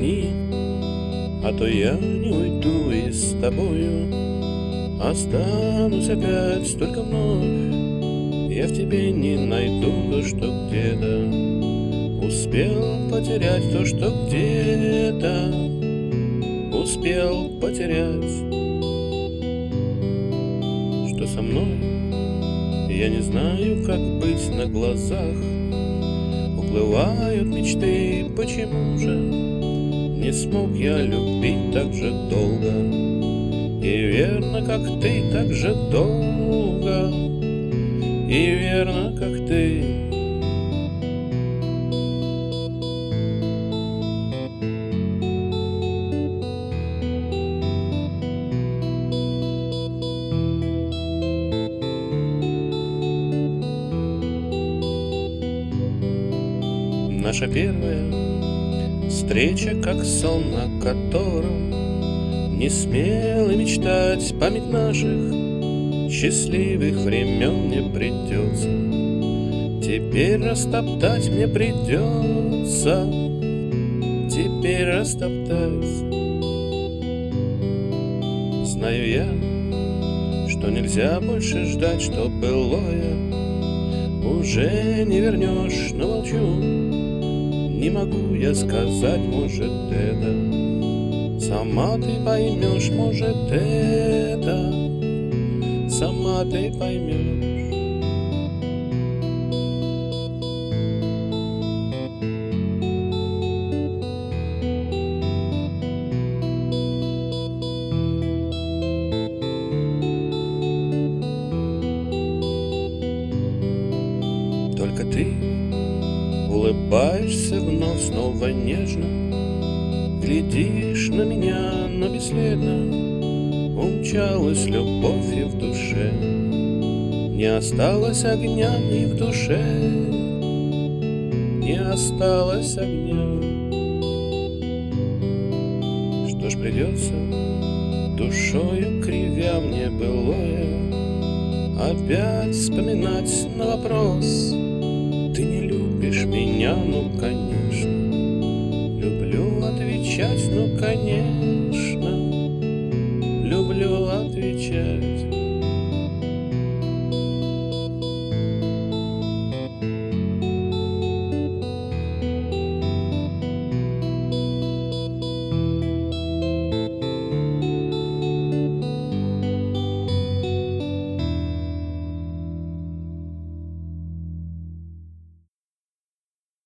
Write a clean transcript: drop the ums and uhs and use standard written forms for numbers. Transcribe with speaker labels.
Speaker 1: шагни, а то я не уйду и с тобою останусь опять только вновь. Я в тебе не найду то, что где-то успел потерять, то, что где-то успел потерять. Что со мной? Я не знаю, как быть на глазах. Уплывают мечты, почему же не смог я любить так же долго? И верно, как ты, так же долго, и верно, как ты. Наша первая встреча, как сон, о котором не смел и мечтать. Память наших счастливых времен мне придется теперь растоптать, мне придется теперь растоптать. Знаю я, что нельзя больше ждать, что былое уже не вернешь, но молчу. Не могу я сказать, может, это сама ты поймешь, может, это сама ты поймешь. Только ты улыбаешься вновь снова нежно, глядишь на меня, но бесследно умчалась любовь и в душе не осталось огня, и в душе не осталось огня. Что ж, придется душою кривя мне былое опять вспоминать на вопрос: ты не любишь меня? Ну, конечно. Люблю отвечать, ну, конечно.